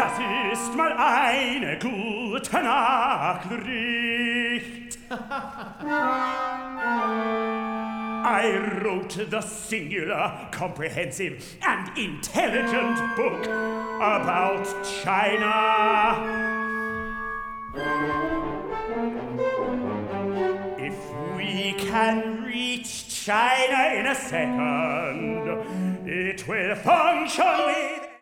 Das ist mal eine gute Nachricht. I wrote the singular, comprehensive, and intelligent book about China. If we can reach China in a second, it will function with